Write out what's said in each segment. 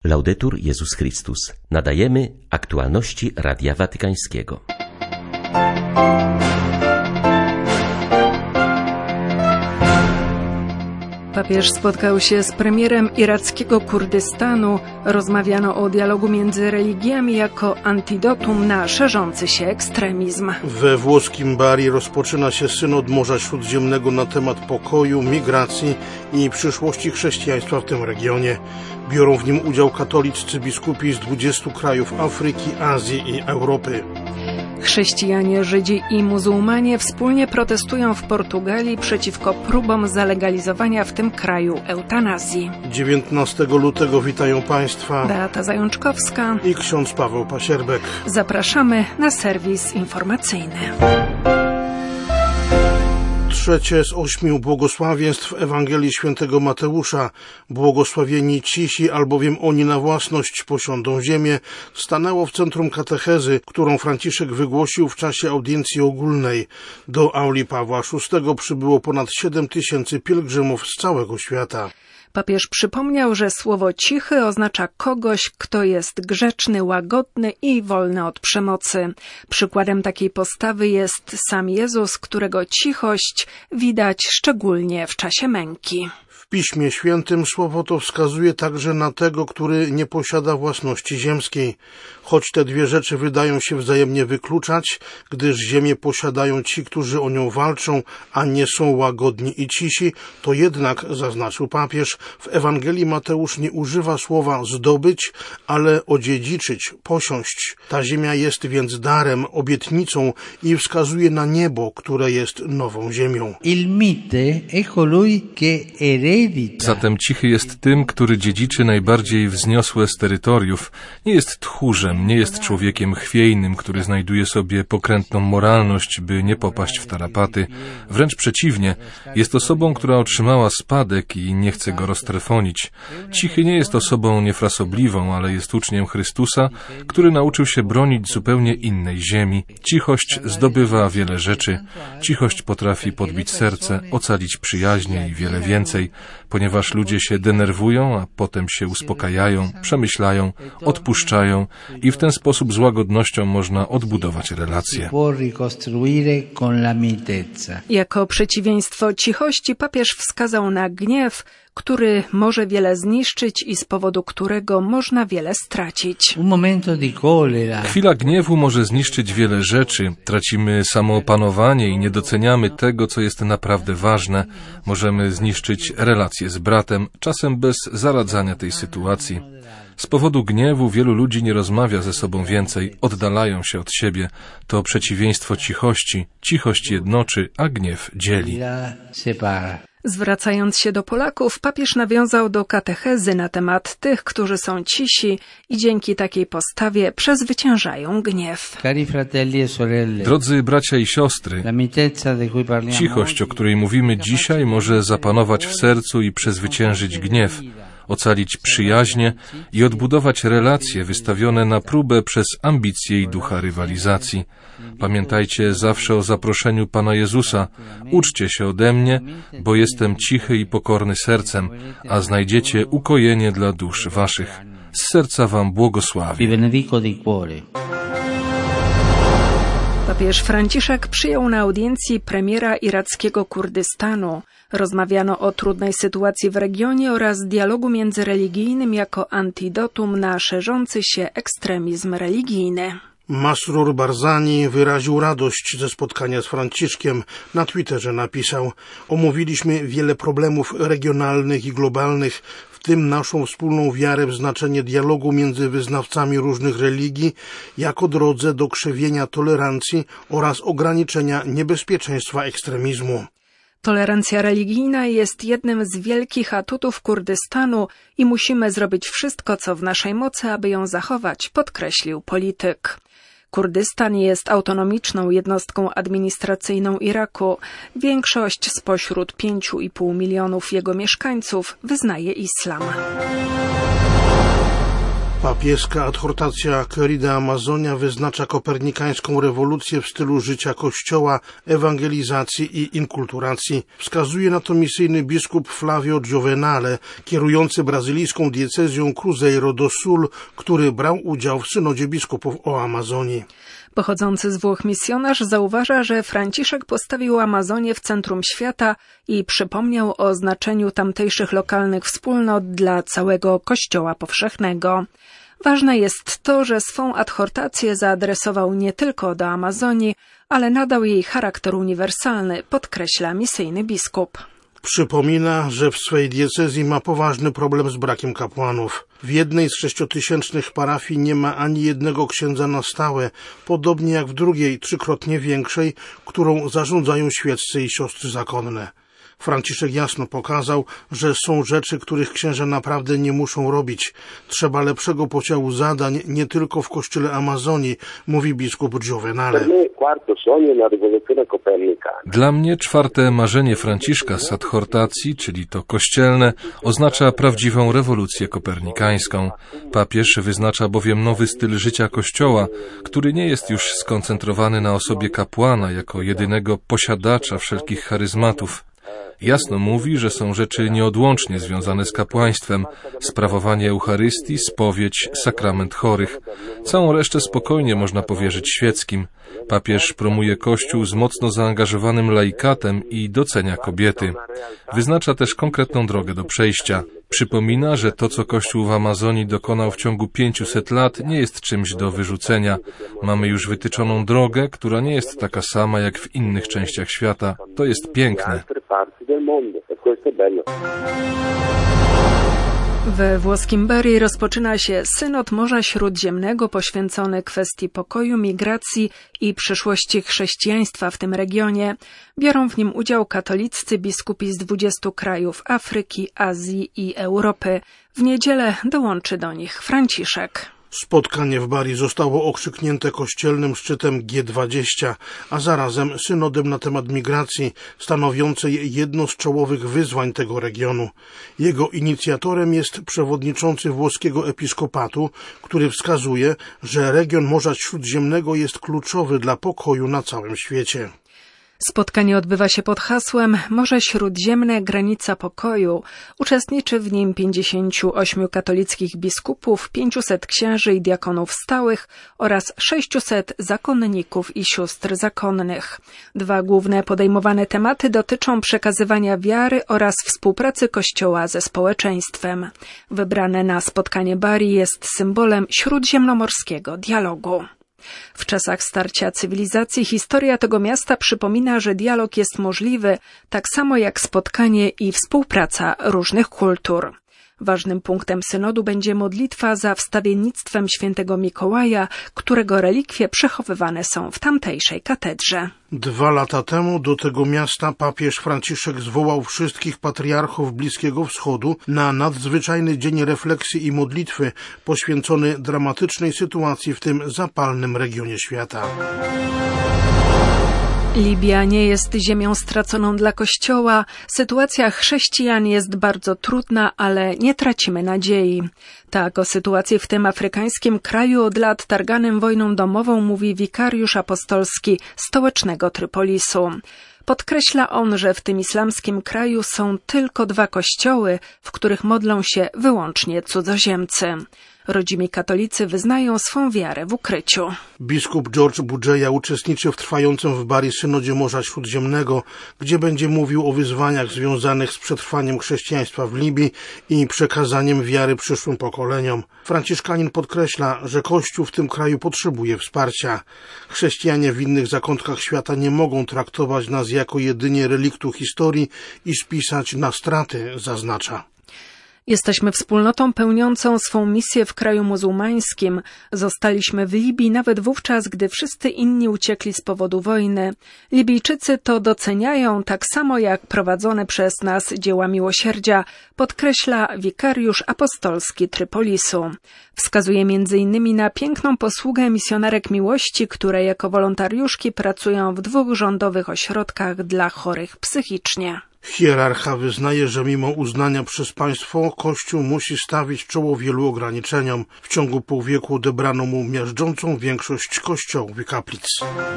Laudetur Jezus Chrystus. Nadajemy aktualności Radia Watykańskiego. Papież spotkał się z premierem irackiego Kurdystanu. Rozmawiano o dialogu między religiami jako antidotum na szerzący się ekstremizm. We włoskim Bari rozpoczyna się synod Morza Śródziemnego na temat pokoju, migracji i przyszłości chrześcijaństwa w tym regionie. Biorą w nim udział katoliccy biskupi z 20 krajów Afryki, Azji i Europy. Chrześcijanie, Żydzi i muzułmanie wspólnie protestują w Portugalii przeciwko próbom zalegalizowania w tym kraju eutanazji. 19 lutego witają Państwa Beata Zajączkowska i ksiądz Paweł Pasierbek. Zapraszamy na serwis informacyjny. Trzecie z 8 błogosławieństw Ewangelii Świętego Mateusza. Błogosławieni cisi, albowiem oni na własność posiądą ziemię, stanęło w centrum katechezy, którą Franciszek wygłosił w czasie audiencji ogólnej. Do auli Pawła VI przybyło ponad 7 000 pielgrzymów z całego świata. Papież przypomniał, że słowo cichy oznacza kogoś, kto jest grzeczny, łagodny i wolny od przemocy. Przykładem takiej postawy jest sam Jezus, którego cichość widać szczególnie w czasie męki. W Piśmie Świętym słowo to wskazuje także na tego, który nie posiada własności ziemskiej. Choć te dwie rzeczy wydają się wzajemnie wykluczać, gdyż ziemię posiadają ci, którzy o nią walczą, a nie są łagodni i cisi, to jednak, zaznaczył papież, w Ewangelii Mateusz nie używa słowa zdobyć, ale odziedziczyć, posiąść. Ta ziemia jest więc darem, obietnicą i wskazuje na niebo, które jest nową ziemią. Zatem cichy jest tym, który dziedziczy najbardziej wzniosłe z terytoriów. Nie jest tchórzem, nie jest człowiekiem chwiejnym, który znajduje sobie pokrętną moralność, by nie popaść w tarapaty. Wręcz przeciwnie, jest osobą, która otrzymała spadek i nie chce go roztrefonić. Cichy nie jest osobą niefrasobliwą, ale jest uczniem Chrystusa, który nauczył się bronić zupełnie innej ziemi. Cichość zdobywa wiele rzeczy. Cichość potrafi podbić serce, ocalić przyjaźnie i wiele więcej, ponieważ ludzie się denerwują, a potem się uspokajają, przemyślają, odpuszczają i w ten sposób z łagodnością można odbudować relacje. Jako przeciwieństwo cichości papież wskazał na gniew, który może wiele zniszczyć i z powodu którego można wiele stracić. Chwila gniewu może zniszczyć wiele rzeczy. Tracimy samoopanowanie i nie doceniamy tego, co jest naprawdę ważne. Możemy zniszczyć relacje z bratem, czasem bez zaradzania tej sytuacji. Z powodu gniewu wielu ludzi nie rozmawia ze sobą więcej, oddalają się od siebie. To przeciwieństwo cichości. Cichość jednoczy, a gniew dzieli. Zwracając się do Polaków, papież nawiązał do katechezy na temat tych, którzy są cisi i dzięki takiej postawie przezwyciężają gniew. Drodzy bracia i siostry, cichość, o której mówimy dzisiaj, może zapanować w sercu i przezwyciężyć gniew, ocalić przyjaźnie i odbudować relacje wystawione na próbę przez ambicje i ducha rywalizacji. Pamiętajcie zawsze o zaproszeniu Pana Jezusa. Uczcie się ode mnie, bo jestem cichy i pokorny sercem, a znajdziecie ukojenie dla dusz waszych. Z serca wam błogosławię. Papież Franciszek przyjął na audiencji premiera irackiego Kurdystanu. Rozmawiano o trudnej sytuacji w regionie oraz dialogu międzyreligijnym jako antidotum na szerzący się ekstremizm religijny. Masrur Barzani wyraził radość ze spotkania z Franciszkiem. Na Twitterze napisał: omówiliśmy wiele problemów regionalnych i globalnych, w tym naszą wspólną wiarę w znaczenie dialogu między wyznawcami różnych religii jako drodze do krzewienia tolerancji oraz ograniczenia niebezpieczeństwa ekstremizmu. Tolerancja religijna jest jednym z wielkich atutów Kurdystanu i musimy zrobić wszystko, co w naszej mocy, aby ją zachować, podkreślił polityk. Kurdystan jest autonomiczną jednostką administracyjną Iraku. Większość spośród 5,5 milionów jego mieszkańców wyznaje islam. Papieska adhortacja Querida Amazonia wyznacza kopernikańską rewolucję w stylu życia Kościoła, ewangelizacji i inkulturacji. Wskazuje na to misyjny biskup Flávio Giovenale, kierujący brazylijską diecezją Cruzeiro do Sul, który brał udział w synodzie biskupów o Amazonii. Pochodzący z Włoch misjonarz zauważa, że Franciszek postawił Amazonię w centrum świata i przypomniał o znaczeniu tamtejszych lokalnych wspólnot dla całego Kościoła powszechnego. Ważne jest to, że swą adhortację zaadresował nie tylko do Amazonii, ale nadał jej charakter uniwersalny, podkreśla misyjny biskup. Przypomina, że w swej diecezji ma poważny problem z brakiem kapłanów. W jednej z 6-tysięcznych parafii nie ma ani jednego księdza na stałe, podobnie jak w drugiej, 3-krotnie większej, którą zarządzają świeccy i siostry zakonne. Franciszek jasno pokazał, że są rzeczy, których księża naprawdę nie muszą robić. Trzeba lepszego podziału zadań nie tylko w kościele Amazonii, mówi biskup Giovenale. Dla mnie 4. marzenie Franciszka z adhortacji, czyli to kościelne, oznacza prawdziwą rewolucję kopernikańską. Papież wyznacza bowiem nowy styl życia Kościoła, który nie jest już skoncentrowany na osobie kapłana jako jedynego posiadacza wszelkich charyzmatów. Jasno mówi, że są rzeczy nieodłącznie związane z kapłaństwem, sprawowanie Eucharystii, spowiedź, sakrament chorych. Całą resztę spokojnie można powierzyć świeckim. Papież promuje Kościół z mocno zaangażowanym laikatem i docenia kobiety. Wyznacza też konkretną drogę do przejścia. Przypomina, że to, co Kościół w Amazonii dokonał w ciągu 500 lat, nie jest czymś do wyrzucenia. Mamy już wytyczoną drogę, która nie jest taka sama jak w innych częściach świata. To jest piękne. We włoskim Bari rozpoczyna się synod Morza Śródziemnego poświęcony kwestii pokoju, migracji i przyszłości chrześcijaństwa w tym regionie. Biorą w nim udział katoliccy biskupi z 20 krajów Afryki, Azji i Europy. W niedzielę dołączy do nich Franciszek. Spotkanie w Bari zostało okrzyknięte kościelnym szczytem G20, a zarazem synodem na temat migracji, stanowiącej jedno z czołowych wyzwań tego regionu. Jego inicjatorem jest przewodniczący włoskiego episkopatu, który wskazuje, że region Morza Śródziemnego jest kluczowy dla pokoju na całym świecie. Spotkanie odbywa się pod hasłem Morze Śródziemne – granica pokoju. Uczestniczy w nim 58 katolickich biskupów, 500 księży i diakonów stałych oraz 600 zakonników i sióstr zakonnych. 2 główne podejmowane tematy dotyczą przekazywania wiary oraz współpracy Kościoła ze społeczeństwem. Wybrane na spotkanie Bari jest symbolem śródziemnomorskiego dialogu. W czasach starcia cywilizacji historia tego miasta przypomina, że dialog jest możliwy, tak samo jak spotkanie i współpraca różnych kultur. Ważnym punktem synodu będzie modlitwa za wstawiennictwem świętego Mikołaja, którego relikwie przechowywane są w tamtejszej katedrze. 2 lata temu do tego miasta papież Franciszek zwołał wszystkich patriarchów Bliskiego Wschodu na nadzwyczajny dzień refleksji i modlitwy poświęcony dramatycznej sytuacji w tym zapalnym regionie świata. Libia nie jest ziemią straconą dla Kościoła. Sytuacja chrześcijan jest bardzo trudna, ale nie tracimy nadziei. Tak o sytuacji w tym afrykańskim kraju od lat targanym wojną domową mówi wikariusz apostolski stołecznego Trypolisu. Podkreśla on, że w tym islamskim kraju są tylko 2 kościoły, w których modlą się wyłącznie cudzoziemcy. Rodzimi katolicy wyznają swą wiarę w ukryciu. Biskup George Budżeja uczestniczy w trwającym w Bari synodzie Morza Śródziemnego, gdzie będzie mówił o wyzwaniach związanych z przetrwaniem chrześcijaństwa w Libii i przekazaniem wiary przyszłym pokoleniom. Franciszkanin podkreśla, że Kościół w tym kraju potrzebuje wsparcia. Chrześcijanie w innych zakątkach świata nie mogą traktować nas jako jedynie reliktu historii i spisać na straty, zaznacza. Jesteśmy wspólnotą pełniącą swą misję w kraju muzułmańskim. Zostaliśmy w Libii nawet wówczas, gdy wszyscy inni uciekli z powodu wojny. Libijczycy to doceniają tak samo jak prowadzone przez nas dzieła miłosierdzia, podkreśla wikariusz apostolski Trypolisu. Wskazuje m.in. na piękną posługę misjonarek miłości, które jako wolontariuszki pracują w 2 rządowych ośrodkach dla chorych psychicznie. Hierarcha wyznaje, że mimo uznania przez państwo Kościół musi stawić czoło wielu ograniczeniom. W ciągu pół wieku odebrano mu miażdżącą większość kościołów i kaplic.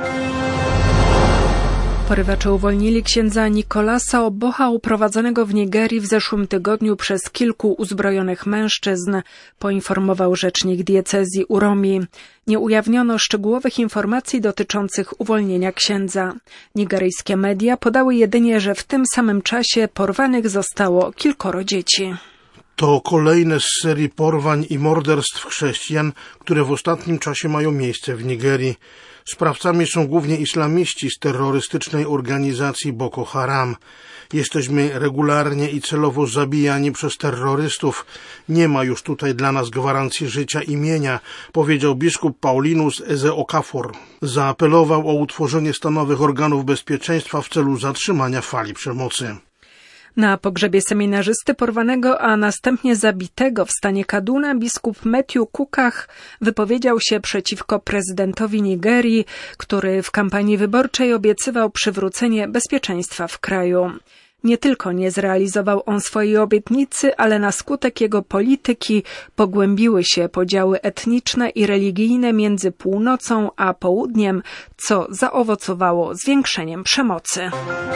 Porywacze uwolnili księdza Nikolasa Obocha, uprowadzonego w Nigerii w zeszłym tygodniu przez kilku uzbrojonych mężczyzn, poinformował rzecznik diecezji Uromi. Nie ujawniono szczegółowych informacji dotyczących uwolnienia księdza. Nigeryjskie media podały jedynie, że w tym samym czasie porwanych zostało kilkoro dzieci. To kolejne z serii porwań i morderstw chrześcijan, które w ostatnim czasie mają miejsce w Nigerii. Sprawcami są głównie islamiści z terrorystycznej organizacji Boko Haram. Jesteśmy regularnie i celowo zabijani przez terrorystów. Nie ma już tutaj dla nas gwarancji życia i mienia, powiedział biskup Paulinus Eze Okafor. Zaapelował o utworzenie stanowych organów bezpieczeństwa w celu zatrzymania fali przemocy. Na pogrzebie seminarzysty porwanego, a następnie zabitego w stanie Kaduna biskup Matthew Kukah wypowiedział się przeciwko prezydentowi Nigerii, który w kampanii wyborczej obiecywał przywrócenie bezpieczeństwa w kraju. Nie tylko nie zrealizował on swojej obietnicy, ale na skutek jego polityki pogłębiły się podziały etniczne i religijne między północą a południem, co zaowocowało zwiększeniem przemocy.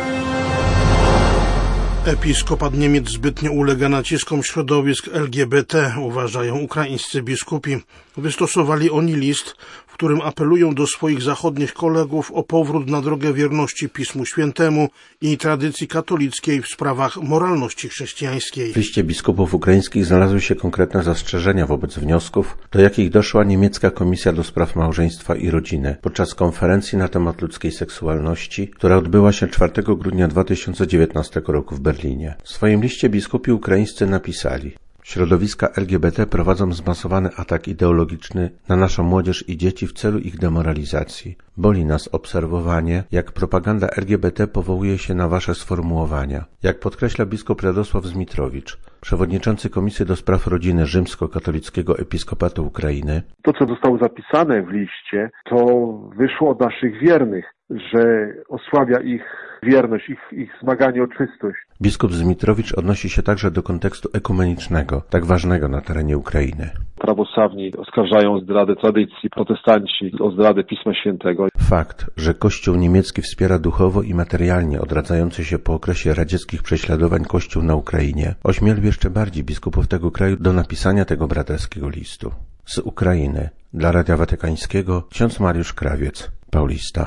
Episkopat Niemiec zbytnio ulega naciskom środowisk LGBT, uważają ukraińscy biskupi. Wystosowali oni list, w którym apelują do swoich zachodnich kolegów o powrót na drogę wierności Pismu Świętemu i tradycji katolickiej w sprawach moralności chrześcijańskiej. W liście biskupów ukraińskich znalazły się konkretne zastrzeżenia wobec wniosków, do jakich doszła niemiecka Komisja do Spraw Małżeństwa i Rodziny podczas konferencji na temat ludzkiej seksualności, która odbyła się 4 grudnia 2019 roku w Berlinie. W swoim liście biskupi ukraińscy napisali: środowiska LGBT prowadzą zmasowany atak ideologiczny na naszą młodzież i dzieci w celu ich demoralizacji. Boli nas obserwowanie, jak propaganda LGBT powołuje się na wasze sformułowania. Jak podkreśla biskup Radosław Zmitrowicz, przewodniczący Komisji do Spraw Rodziny Rzymskokatolickiego Episkopatu Ukrainy: to, co zostało zapisane w liście, to wyszło od naszych wiernych, że osłabia ich wierność, ich zmaganie o czystość. Biskup Zmitrowicz odnosi się także do kontekstu ekumenicznego, tak ważnego na terenie Ukrainy. Prawosławni oskarżają o zdradę tradycji, protestanci o zdradę Pisma Świętego. Fakt, że Kościół niemiecki wspiera duchowo i materialnie odradzający się po okresie radzieckich prześladowań Kościół na Ukrainie, ośmielił jeszcze bardziej biskupów tego kraju do napisania tego braterskiego listu. Z Ukrainy dla Radia Watykańskiego ksiądz Mariusz Krawiec, Paulista.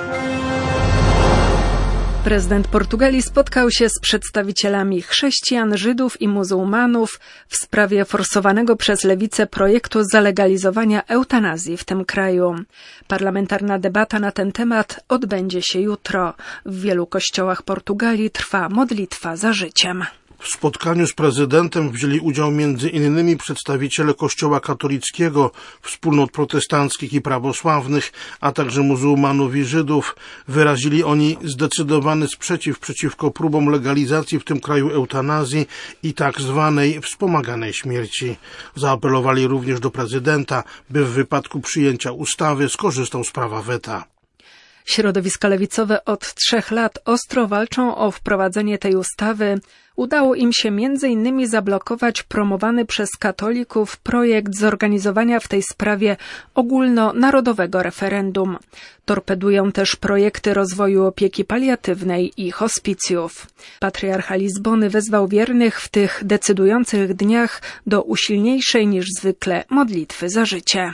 Prezydent Portugalii spotkał się z przedstawicielami chrześcijan, Żydów i muzułmanów w sprawie forsowanego przez lewicę projektu zalegalizowania eutanazji w tym kraju. Parlamentarna debata na ten temat odbędzie się jutro. W wielu kościołach Portugalii trwa modlitwa za życiem. W spotkaniu z prezydentem wzięli udział m.in. przedstawiciele Kościoła katolickiego, wspólnot protestanckich i prawosławnych, a także muzułmanów i Żydów. Wyrazili oni zdecydowany sprzeciw przeciwko próbom legalizacji w tym kraju eutanazji i tak zwanej wspomaganej śmierci. Zaapelowali również do prezydenta, by w wypadku przyjęcia ustawy skorzystał z prawa weta. Środowiska lewicowe od 3 lat ostro walczą o wprowadzenie tej ustawy. Udało im się m.in. zablokować promowany przez katolików projekt zorganizowania w tej sprawie ogólnonarodowego referendum. Torpedują też projekty rozwoju opieki paliatywnej i hospicjów. Patriarcha Lizbony wezwał wiernych w tych decydujących dniach do usilniejszej niż zwykle modlitwy za życie.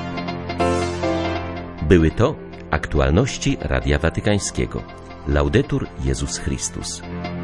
Były to aktualności Radia Watykańskiego. Laudetur Jezus Chrystus.